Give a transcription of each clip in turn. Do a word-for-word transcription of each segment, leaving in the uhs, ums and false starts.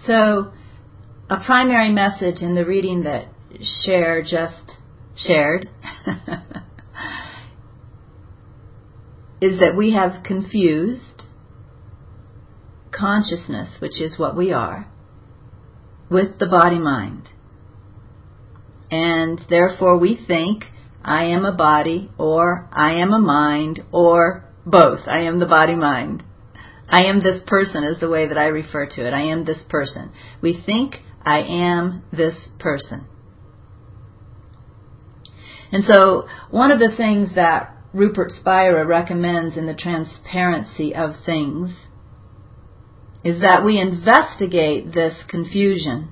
So, a primary message in the reading that Cher just shared is that we have confused consciousness, which is what we are, with the body-mind. And therefore we think, I am a body, or I am a mind, or both. I am the body-mind. I am this person is the way that I refer to it. I am this person. We think I am this person. And so one of the things that Rupert Spira recommends in the Transparency of Things is that we investigate this confusion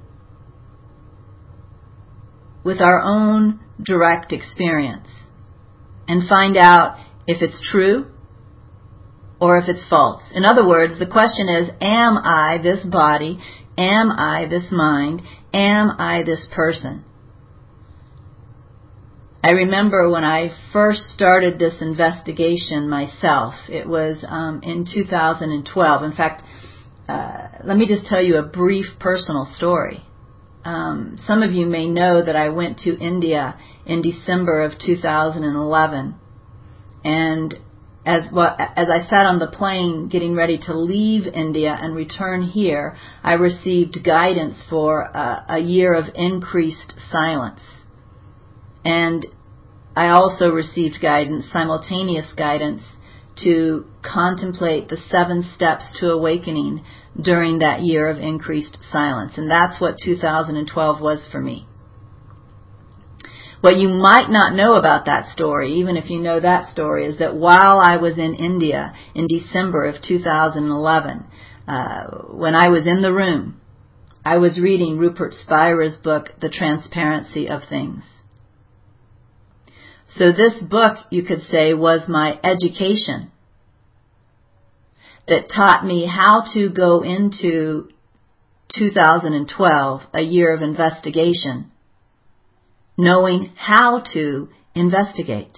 with our own direct experience and find out if it's true or if it's false. In other words, the question is, am I this body? Am I this mind? Am I this person? I remember when I first started this investigation myself, it was um, in two thousand twelve. In fact, uh, let me just tell you a brief personal story. Um, some of you may know that I went to India in December of two thousand eleven, and as well, as I sat on the plane getting ready to leave India and return here, I received guidance for a, a year of increased silence. And I also received guidance, simultaneous guidance, to contemplate the seven steps to awakening during that year of increased silence. And that's what two thousand twelve was for me. What you might not know about that story, even if you know that story, is that while I was in India in December of two thousand eleven, uh, when I was in the room, I was reading Rupert Spira's book, The Transparency of Things. So this book, you could say, was my education that taught me how to go into two thousand twelve, a year of investigation, knowing how to investigate.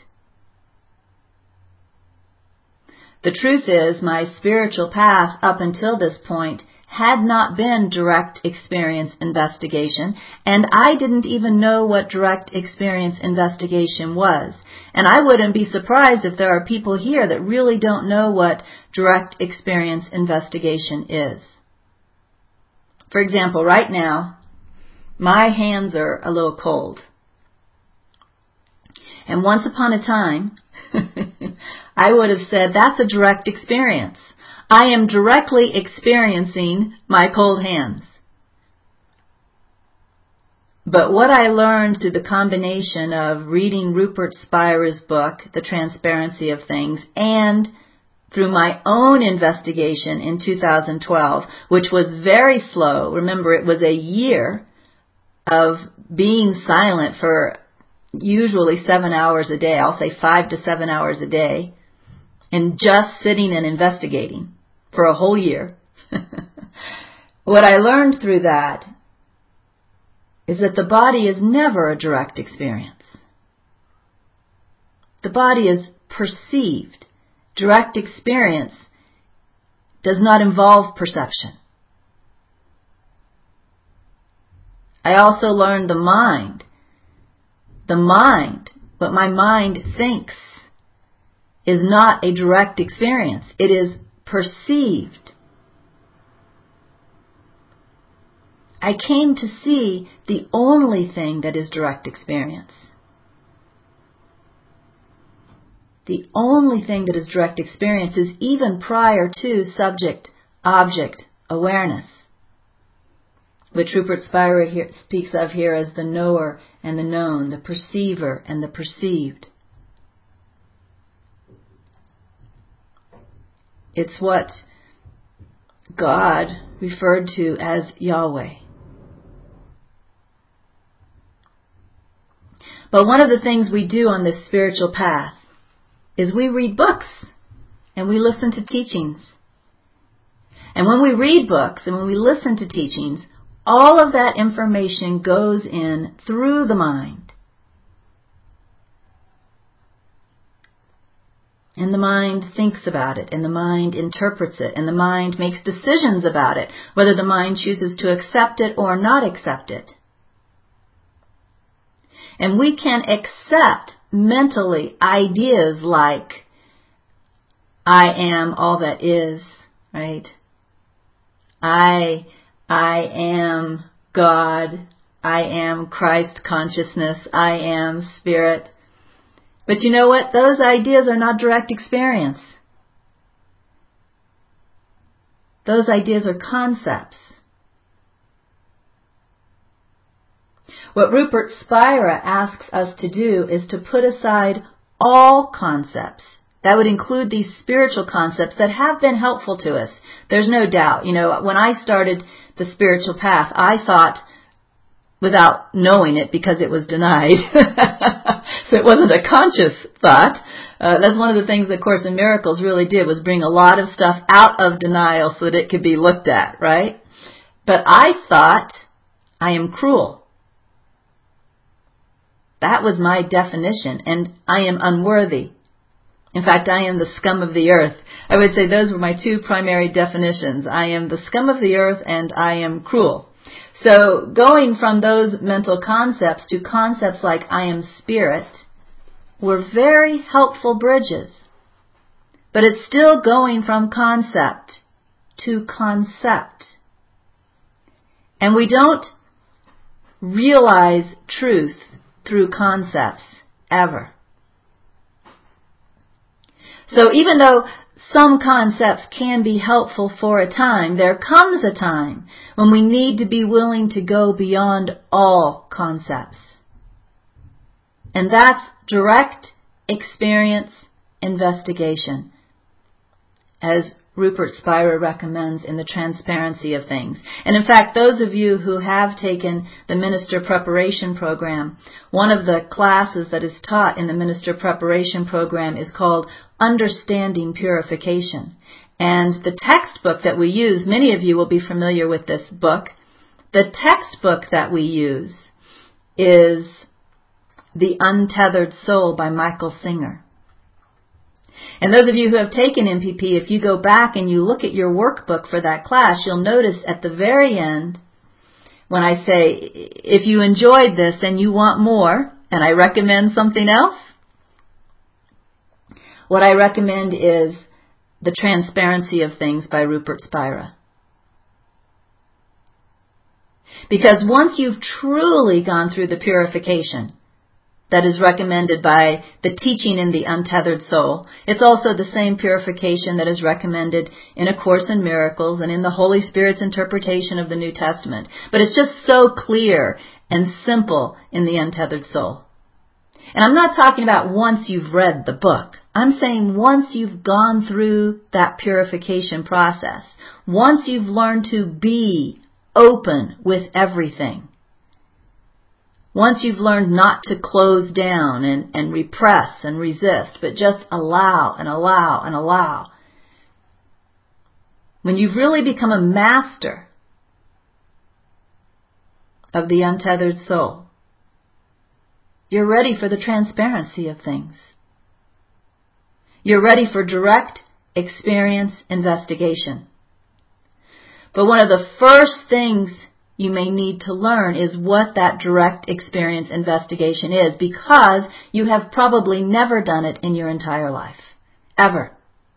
The truth is, my spiritual path up until this point had not been direct experience investigation, and I didn't even know what direct experience investigation was. And I wouldn't be surprised if there are people here that really don't know what direct experience investigation is. For example, right now, my hands are a little cold. And once upon a time, I would have said, that's a direct experience. I am directly experiencing my cold hands. But what I learned through the combination of reading Rupert Spira's book, The Transparency of Things, and through my own investigation in two thousand twelve, which was very slow. Remember, it was a year of being silent for usually seven hours a day. I'll say five to seven hours a day, and just sitting and investigating for a whole year. What I learned through that is that the body is never a direct experience. The body is perceived. Direct experience does not involve perception. I also learned the mind. The mind, what my mind thinks, is not a direct experience. It is perceived. I came to see the only thing that is direct experience. The only thing that is direct experience is even prior to subject-object awareness, which Rupert Spira here speaks of here as the knower and the known, the perceiver and the perceived. It's what God referred to as Yahweh. But one of the things we do on this spiritual path is we read books and we listen to teachings. And when we read books and when we listen to teachings, all of that information goes in through the mind. And the mind thinks about it, and the mind interprets it, and the mind makes decisions about it, whether the mind chooses to accept it or not accept it. And we can accept mentally ideas like, I am all that is, right? I, I am God. I am Christ consciousness. I am spirit. But you know what? Those ideas are not direct experience. Those ideas are concepts. What Rupert Spira asks us to do is to put aside all concepts. That would include these spiritual concepts that have been helpful to us. There's no doubt. You know, when I started the spiritual path, I thought, without knowing it because it was denied, so it wasn't a conscious thought. Uh, that's one of the things that Course in Miracles really did, was bring a lot of stuff out of denial so that it could be looked at, right? But I thought, I am cruel. That was my definition, and I am unworthy. In fact, I am the scum of the earth. I would say those were my two primary definitions. I am the scum of the earth and I am cruel. So going from those mental concepts to concepts like I am spirit were very helpful bridges. But it's still going from concept to concept. And we don't realize truth through concepts, ever. So even though some concepts can be helpful for a time, there comes a time when we need to be willing to go beyond all concepts. And that's direct experience investigation, as Rupert Spira recommends in The Transparency of Things. And in fact, those of you who have taken the Minister Preparation Program, one of the classes that is taught in the Minister Preparation Program is called Understanding Purification. And the textbook that we use, many of you will be familiar with this book. The textbook that we use is The Untethered Soul by Michael Singer. And those of you who have taken M P P, if you go back and you look at your workbook for that class, you'll notice at the very end, when I say, if you enjoyed this and you want more, and I recommend something else, what I recommend is The Transparency of Things by Rupert Spira. Because once you've truly gone through the purification that is recommended by the teaching in The Untethered Soul, it's also the same purification that is recommended in A Course in Miracles and in the Holy Spirit's interpretation of the New Testament. But it's just so clear and simple in The Untethered Soul. And I'm not talking about once you've read the book. I'm saying once you've gone through that purification process, once you've learned to be open with everything, once you've learned not to close down and, and repress and resist, but just allow and allow and allow, when you've really become a master of the untethered soul, you're ready for the transparency of things. You're ready for direct experience investigation. But one of the first things you may need to learn is what that direct experience investigation is, because you have probably never done it in your entire life. Ever.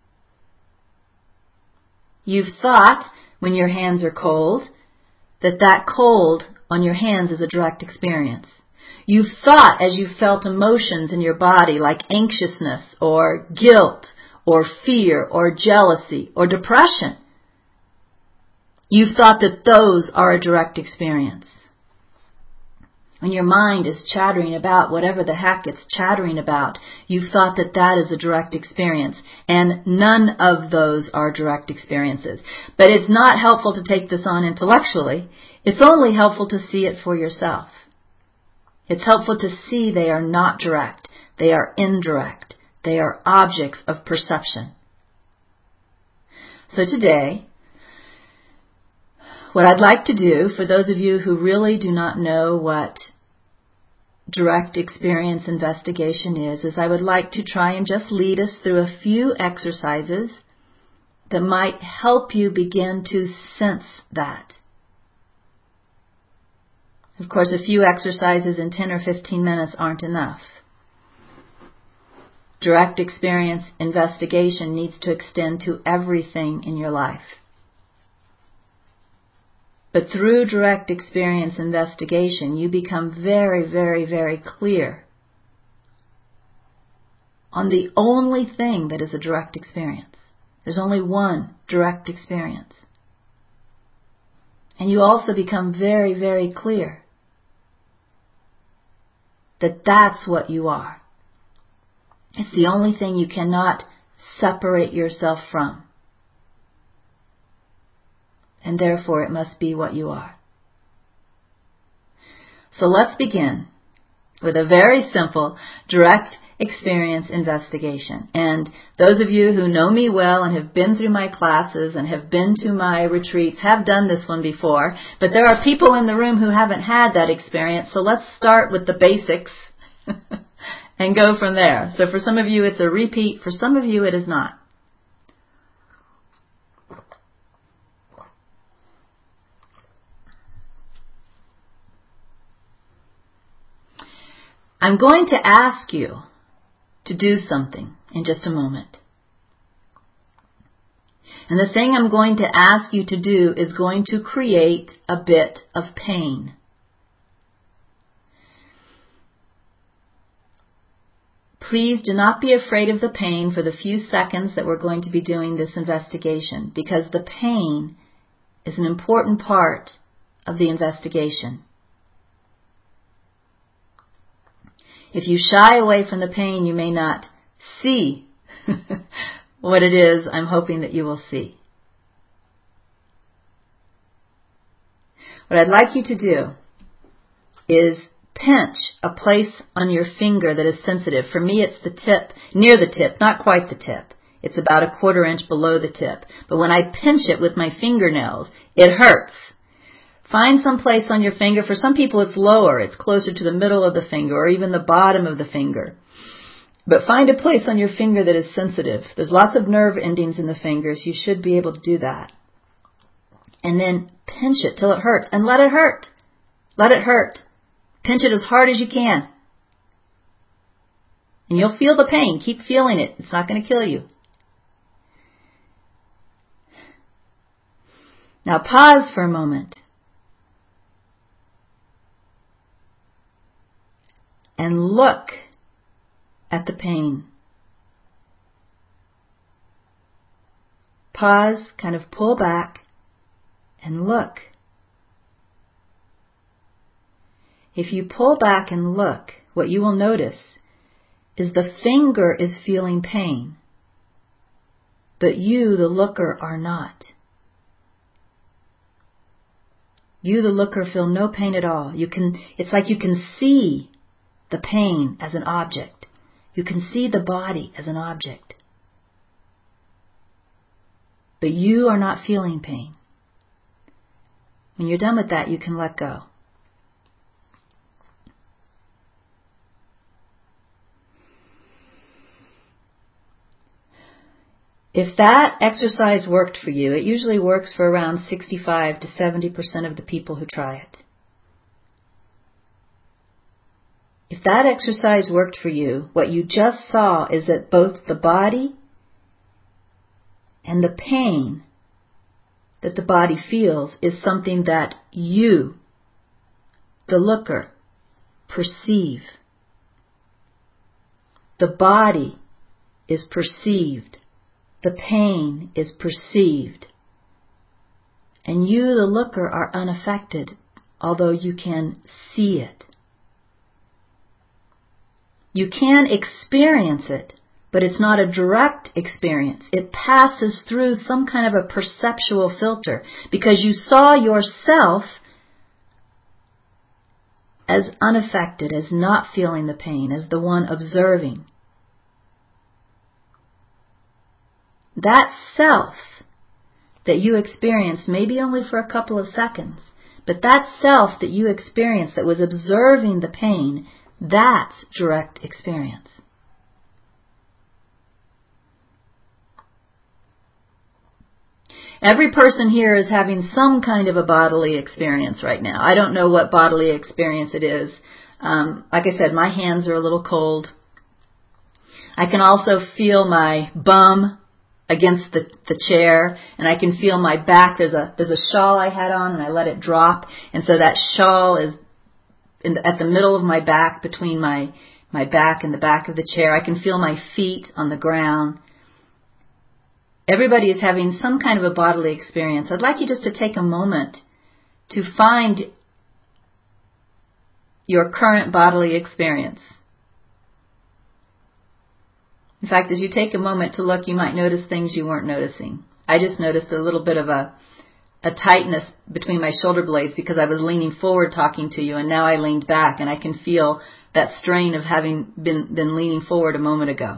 You've thought, when your hands are cold, that that cold on your hands is a direct experience. You've thought, as you've felt emotions in your body like anxiousness or guilt or fear or jealousy or depression, you've thought that those are a direct experience. When your mind is chattering about whatever the heck it's chattering about, you've thought that that is a direct experience. And none of those are direct experiences. But it's not helpful to take this on intellectually. It's only helpful to see it for yourself. It's helpful to see they are not direct. They are indirect. They are objects of perception. So today, what I'd like to do, for those of you who really do not know what direct experience investigation is, is I would like to try and just lead us through a few exercises that might help you begin to sense that. Of course, a few exercises in ten or fifteen minutes aren't enough. Direct experience investigation needs to extend to everything in your life. But through direct experience investigation, you become very, very, very clear on the only thing that is a direct experience. There's only one direct experience. And you also become very, very clear that that's what you are. It's the only thing you cannot separate yourself from. And therefore it must be what you are. So let's begin with a very simple direct experience investigation. And those of you who know me well and have been through my classes and have been to my retreats have done this one before. But there are people in the room who haven't had that experience. So let's start with the basics and go from there. So for some of you it's a repeat. For some of you it is not. I'm going to ask you to do something in just a moment. And the thing I'm going to ask you to do is going to create a bit of pain. Please do not be afraid of the pain for the few seconds that we're going to be doing this investigation, because the pain is an important part of the investigation. If you shy away from the pain, you may not see what it is I'm hoping that you will see. What I'd like you to do is pinch a place on your finger that is sensitive. For me, it's the tip, near the tip, not quite the tip. It's about a quarter inch below the tip. But when I pinch it with my fingernails, it hurts. Find some place on your finger. For some people it's lower. It's closer to the middle of the finger or even the bottom of the finger. But find a place on your finger that is sensitive. There's lots of nerve endings in the fingers. You should be able to do that. And then pinch it till it hurts. And let it hurt. Let it hurt. Pinch it as hard as you can. And you'll feel the pain. Keep feeling it. It's not going to kill you. Now pause for a moment. And look at the pain. Pause, kind of pull back, and look. If you pull back and look, what you will notice is the finger is feeling pain, but you, the looker, are not. You, the looker, feel no pain at all. You can, it's like you can see the pain as an object. You can see the body as an object. But you are not feeling pain. When you're done with that, you can let go. If that exercise worked for you, it usually works for around sixty-five to seventy percent of the people who try it. If that exercise worked for you, what you just saw is that both the body and the pain that the body feels is something that you, the looker, perceive. The body is perceived. The pain is perceived. And you, the looker, are unaffected, although you can see it. You can experience it, but it's not a direct experience. It passes through some kind of a perceptual filter because you saw yourself as unaffected, as not feeling the pain, as the one observing. That self that you experienced, maybe only for a couple of seconds, but that self that you experienced that was observing the pain That's direct experience. Every person here is having some kind of a bodily experience right now. I don't know what bodily experience it is. Um, like I said, my hands are a little cold. I can also feel my bum against the, the chair, and I can feel my back. There's a there's a shawl I had on, and I let it drop, and so that shawl is in the, at the middle of my back, between my my back and the back of the chair. I can feel my feet on the ground. Everybody is having some kind of a bodily experience. I'd like you just to take a moment to find your current bodily experience. In fact, as you take a moment to look, you might notice things you weren't noticing. I just noticed a little bit of a, a tightness between my shoulder blades because I was leaning forward talking to you, and now I leaned back, and I can feel that strain of having been, been leaning forward a moment ago.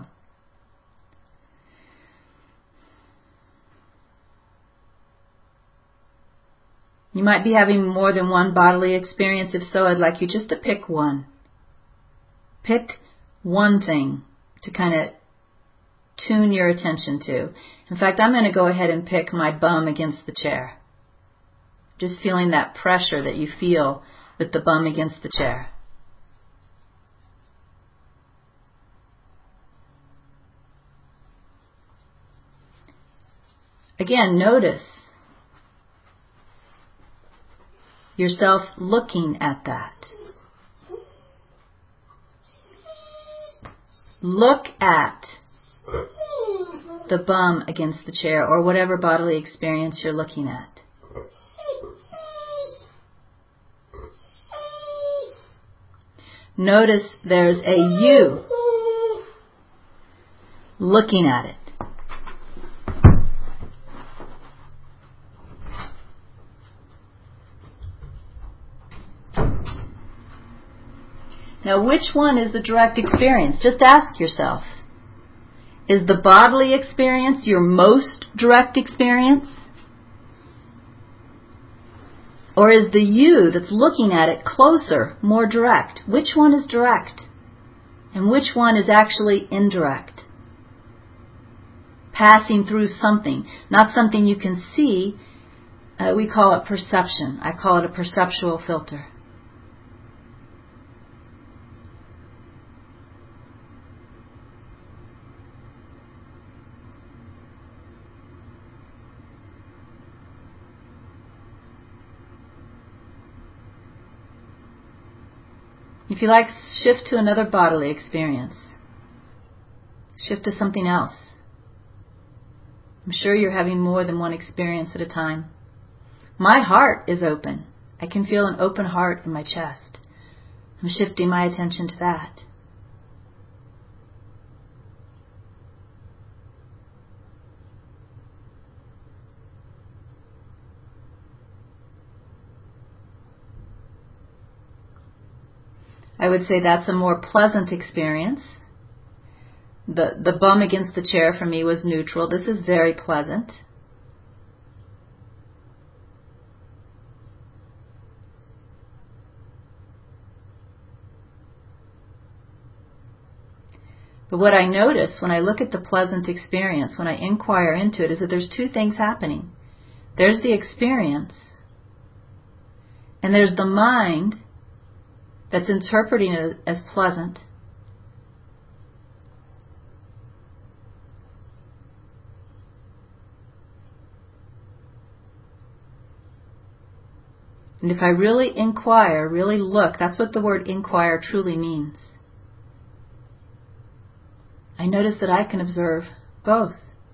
You might be having more than one bodily experience. If so, I'd like you just to pick one. Pick one thing to kind of tune your attention to. In fact, I'm going to go ahead and pick my bum against the chair. Just feeling that pressure that you feel with the bum against the chair. Again, notice yourself looking at that. Look at the bum against the chair, or whatever bodily experience you're looking at. Notice there's a you looking at it. Now, which one is the direct experience? Just ask yourself. Is the bodily experience your most direct experience? Or is the you that's looking at it closer, more direct? Which one is direct? And which one is actually indirect? Passing through something, not something you can see. Uh, we call it perception. I call it a perceptual filter. If you like, shift to another bodily experience. Shift to something else. I'm sure you're having more than one experience at a time. My heart is open. I can feel an open heart in my chest. I'm shifting my attention to that. I would say that's a more pleasant experience. The, the bum against the chair for me was neutral. This is very pleasant. But what I notice when I look at the pleasant experience, when I inquire into it, is that there's two things happening. There's the experience, and there's the mind that's interpreting it as pleasant. And if I really inquire, really look, that's what the word inquire truly means. I notice that I can observe both.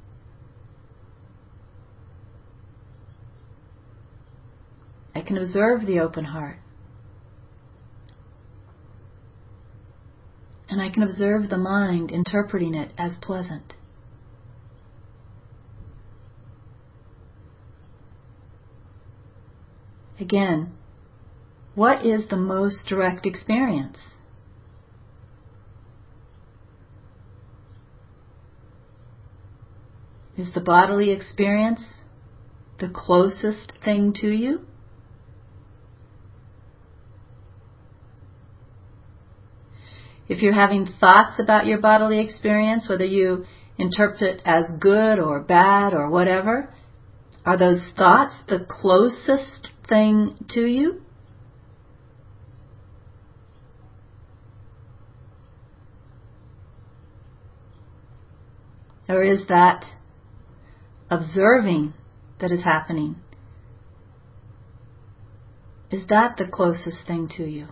I can observe the open heart. And I can observe the mind interpreting it as pleasant. Again, what is the most direct experience? Is the bodily experience the closest thing to you? If you're having thoughts about your bodily experience, whether you interpret it as good or bad or whatever, are those thoughts the closest thing to you? Or is that observing that is happening? Is that the closest thing to you?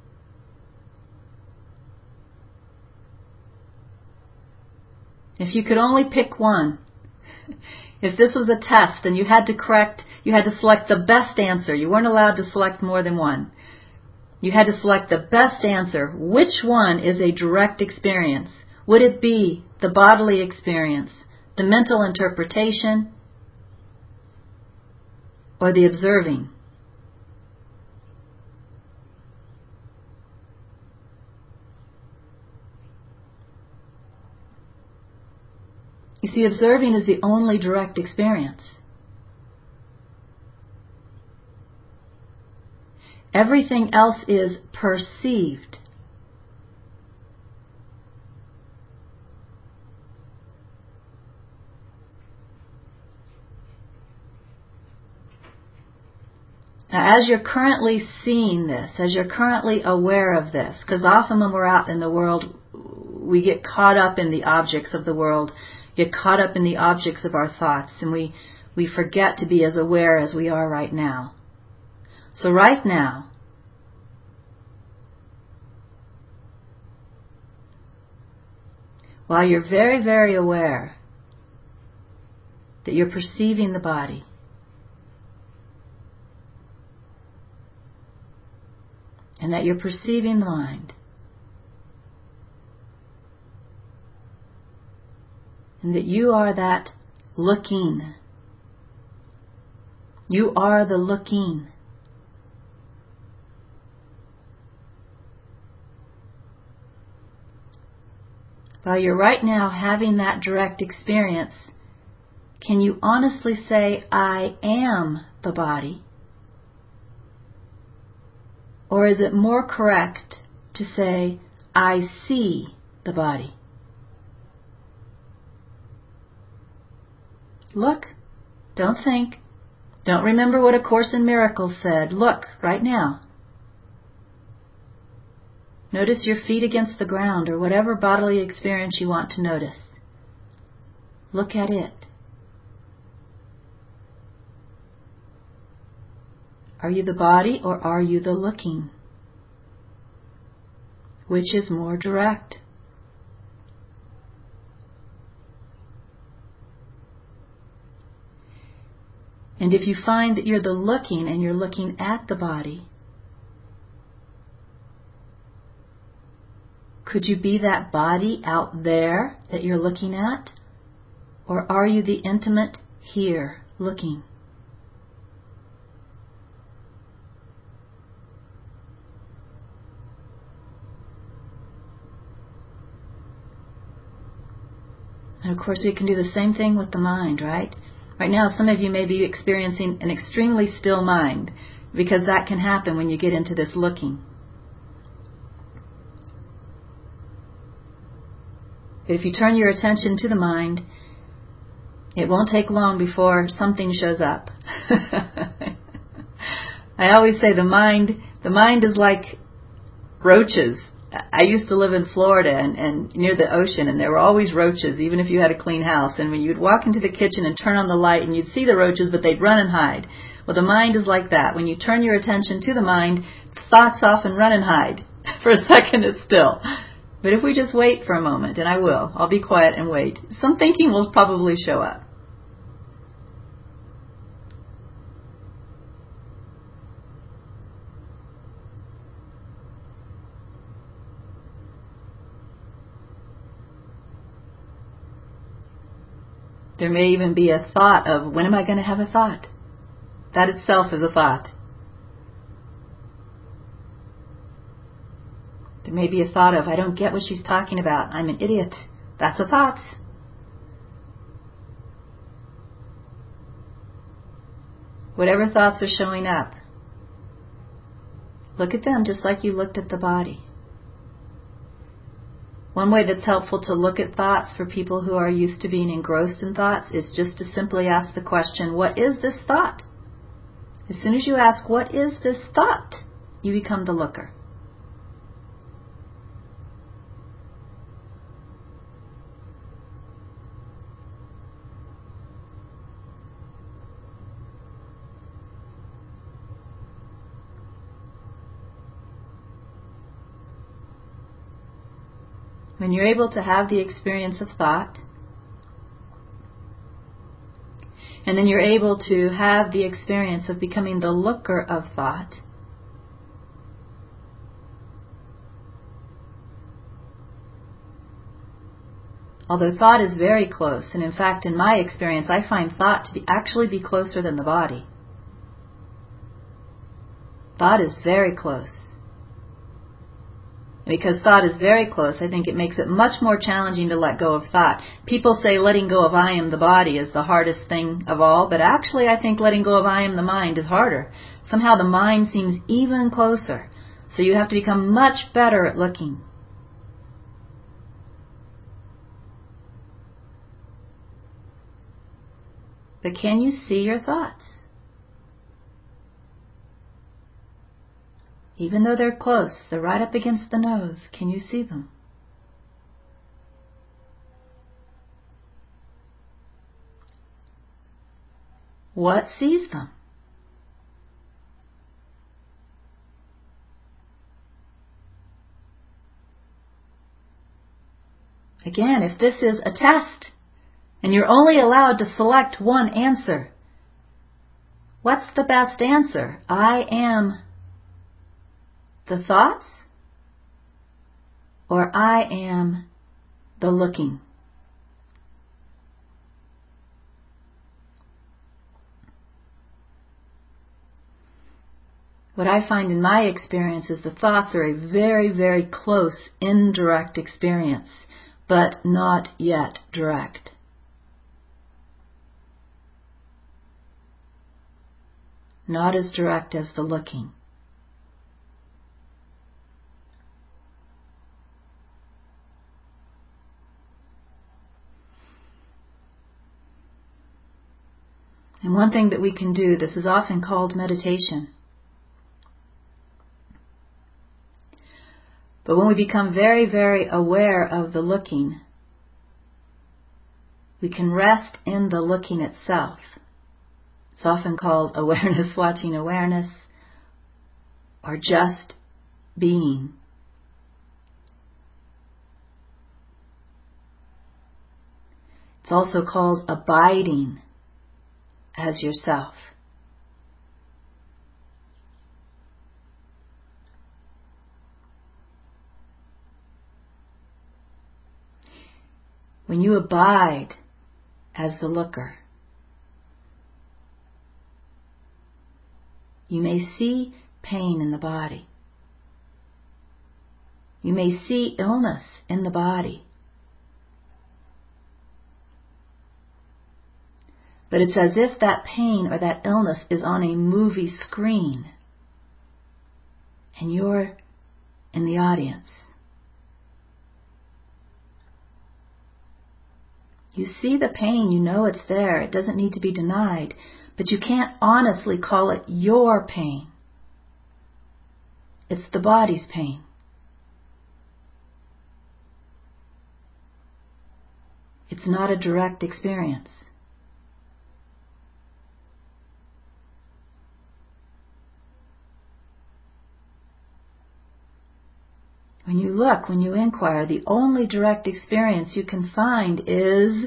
If you could only pick one, if this was a test and you had to correct, you had to select the best answer, you weren't allowed to select more than one. You had to select the best answer. Which one is a direct experience? Would it be the bodily experience, the mental interpretation, or the observing? You see, observing is the only direct experience. Everything else is perceived. Now, as you're currently seeing this, as you're currently aware of this, because often when we're out in the world, we get caught up in the objects of the world, get caught up in the objects of our thoughts, and we, we forget to be as aware as we are right now. So right now, while you're very, very aware that you're perceiving the body, and that you're perceiving the mind, and that you are that looking. You are the looking. While you're right now having that direct experience, can you honestly say, I am the body? Or is it more correct to say, I see the body? Look. Don't think. Don't remember what A Course in Miracles said. Look, right now. Notice your feet against the ground or whatever bodily experience you want to notice. Look at it. Are you the body or are you the looking? Which is more direct? And if you find that you're the looking and you're looking at the body, could you be that body out there that you're looking at? Or are you the intimate here looking? And of course we can do the same thing with the mind, right? Right now some of you may be experiencing an extremely still mind, because that can happen when you get into this looking. But if you turn your attention to the mind, it won't take long before something shows up. I always say the mind, the mind is like roaches. I used to live in Florida and, and near the ocean, and there were always roaches, even if you had a clean house. And when you'd walk into the kitchen and turn on the light, and you'd see the roaches, but they'd run and hide. Well, the mind is like that. When you turn your attention to the mind, thoughts often run and hide. For a second, it's still. But if we just wait for a moment, and I will, I'll be quiet and wait, some thinking will probably show up. There may even be a thought of, when am I going to have a thought? That itself is a thought. There may be a thought of, I don't get what she's talking about. I'm an idiot. That's a thought. Whatever thoughts are showing up, look at them just like you looked at the body. One way that's helpful to look at thoughts for people who are used to being engrossed in thoughts is just to simply ask the question, what is this thought? As soon as you ask, what is this thought? You become the looker. When you're able to have the experience of thought, and then you're able to have the experience of becoming the looker of thought, although thought is very close, and in fact, in my experience, I find thought to be actually be closer than the body. Thought is very close. Because thought is very close, I think it makes it much more challenging to let go of thought. People say letting go of I am the body is the hardest thing of all, but actually I think letting go of I am the mind is harder. Somehow the mind seems even closer. So you have to become much better at looking. But can you see your thoughts? Even though they're close, they're right up against the nose, can you see them? What sees them? Again, if this is a test, and you're only allowed to select one answer, what's the best answer? I am the thoughts, or I am the looking? What I find in my experience is the thoughts are a very, very close, indirect experience, but not yet direct. Not as direct as the looking. And one thing that we can do, this is often called meditation. But when we become very, very aware of the looking, we can rest in the looking itself. It's often called awareness watching awareness, or just being. It's also called abiding as yourself. When you abide as the looker, you may see pain in the body. You may see illness in the body. But it's as if that pain or that illness is on a movie screen and you're in the audience. You see the pain, you know it's there, it doesn't need to be denied, but you can't honestly call it your pain. It's the body's pain. It's not a direct experience. When you look, when you inquire, the only direct experience you can find is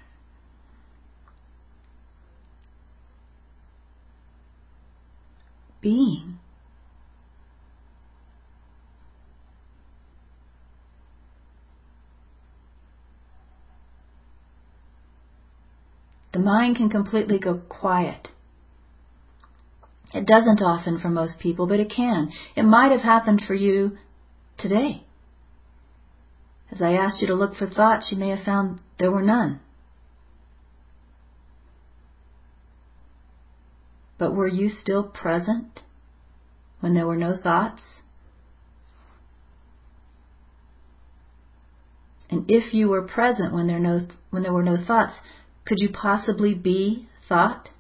being. The mind can completely go quiet. It doesn't often for most people, but it can. It might have happened for you today. As I asked you to look for thoughts, you may have found there were none. But were you still present when there were no thoughts? And if you were present when there, no, when there were no thoughts, could you possibly be thought?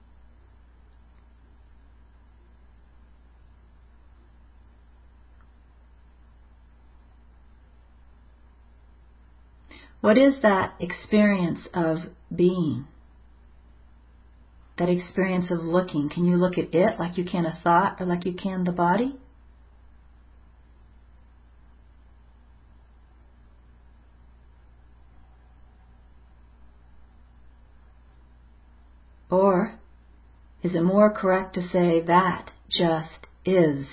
What is that experience of being? That experience of looking. Can you look at it like you can a thought or like you can the body? Or is it more correct to say that just is?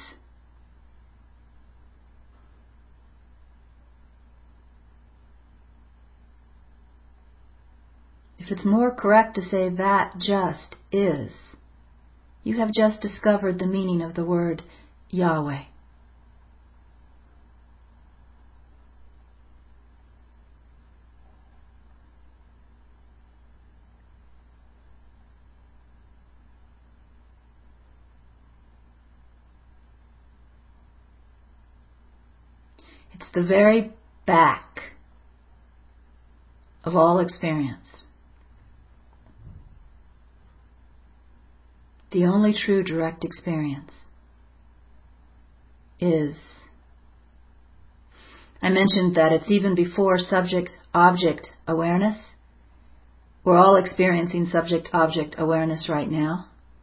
If it's more correct to say that just is, you have just discovered the meaning of the word Yahweh. It's the very back of all experience. The only true direct experience is. I mentioned that it's even before subject-object awareness. We're all experiencing subject-object awareness right now.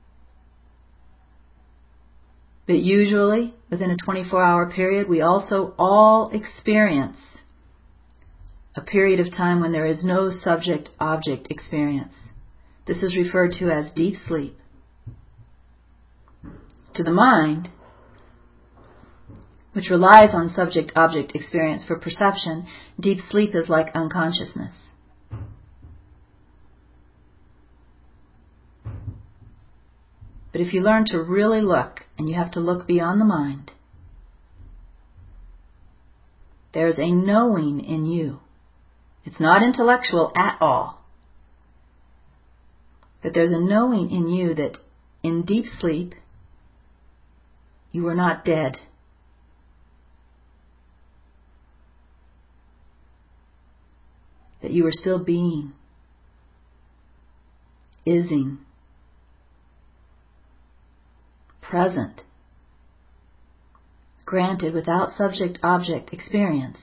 But usually, within a twenty-four hour period, we also all experience a period of time when there is no subject-object experience. This is referred to as deep sleep. To the mind, which relies on subject-object experience for perception, deep sleep is like unconsciousness. But if you learn to really look, and you have to look beyond the mind, there's a knowing in you. It's not intellectual at all. But there's a knowing in you that in deep sleep, you are not dead. That you are still being, ising, present, granted without subject-object experience,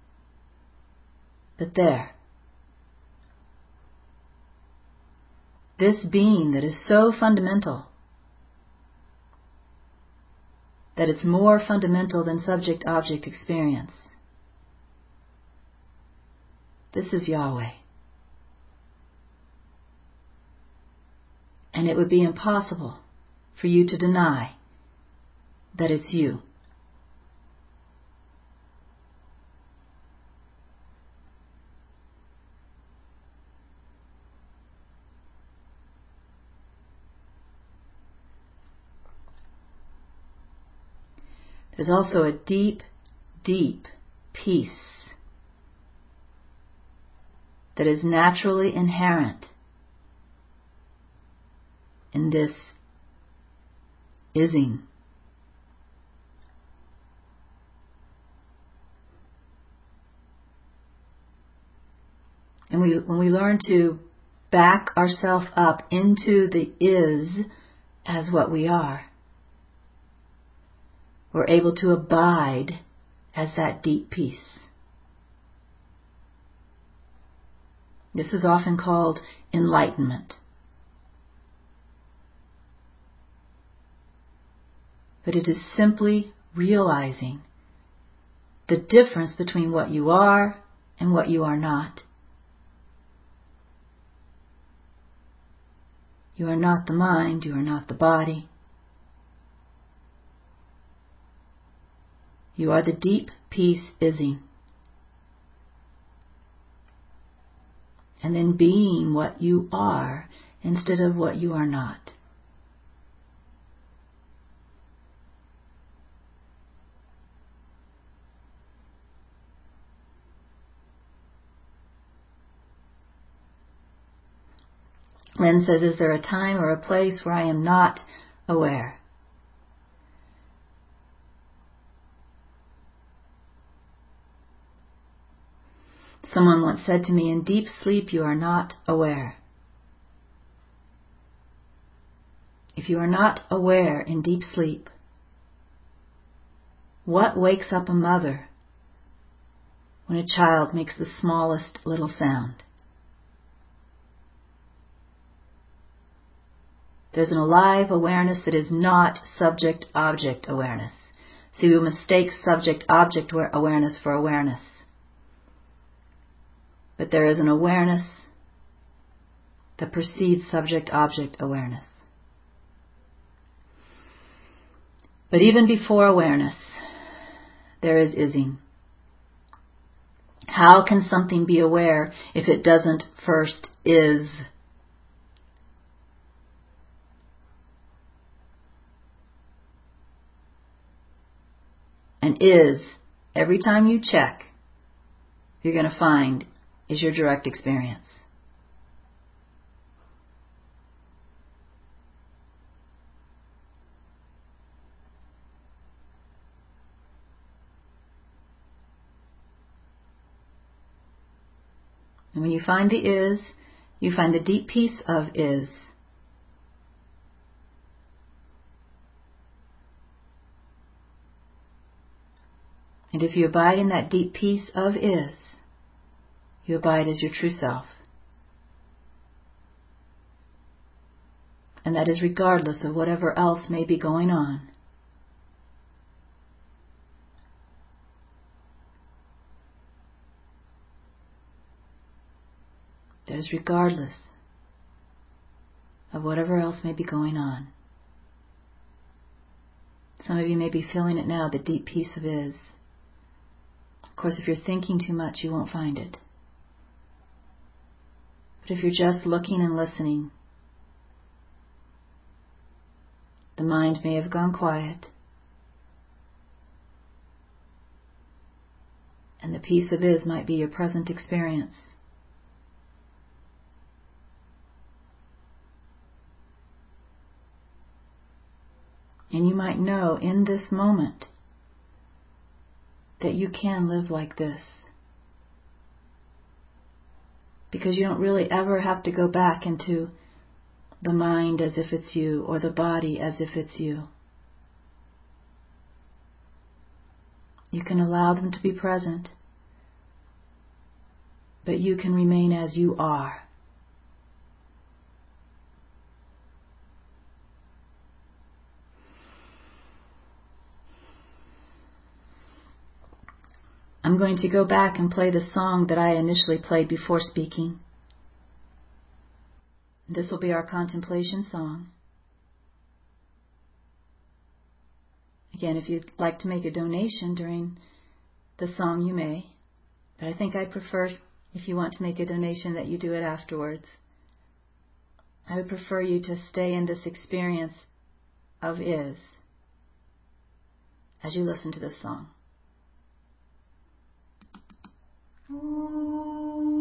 but there. This being that is so fundamental, that it's more fundamental than subject-object experience. This is Yahweh. And it would be impossible for you to deny that it's you. There's also a deep, deep peace that is naturally inherent in this ising. And we, when we learn to back ourselves up into the is as what we are, we're able to abide as that deep peace. This is often called enlightenment. But it is simply realizing the difference between what you are and what you are not. You are not the mind, you are not the body. You are the deep peace ising. And then being what you are instead of what you are not. Len says, is there a time or a place where I am not aware? Someone once said to me, in deep sleep you are not aware. If you are not aware in deep sleep, what wakes up a mother when a child makes the smallest little sound? There's an alive awareness that is not subject-object awareness. So you mistake subject-object awareness for awareness. But there is an awareness that precedes subject-object awareness. But even before awareness, there is ising. How can something be aware if it doesn't first is? And is, every time you check, you're going to find is your direct experience. And when you find the is, you find the deep peace of is. And if you abide in that deep peace of is, you abide as your true self. And that is regardless of whatever else may be going on. That is regardless of whatever else may be going on. Some of you may be feeling it now, the deep peace of is. Of course, if you're thinking too much, you won't find it. But if you're just looking and listening, the mind may have gone quiet, and the peace of is might be your present experience. And you might know in this moment that you can live like this. Because you don't really ever have to go back into the mind as if it's you, or the body as if it's you. You can allow them to be present, but you can remain as you are. I'm going to go back and play the song that I initially played before speaking. This will be our contemplation song. Again, if you'd like to make a donation during the song, you may. But I think I'd prefer, if you want to make a donation, that you do it afterwards. I would prefer you to stay in this experience of is as you listen to this song. Ooh.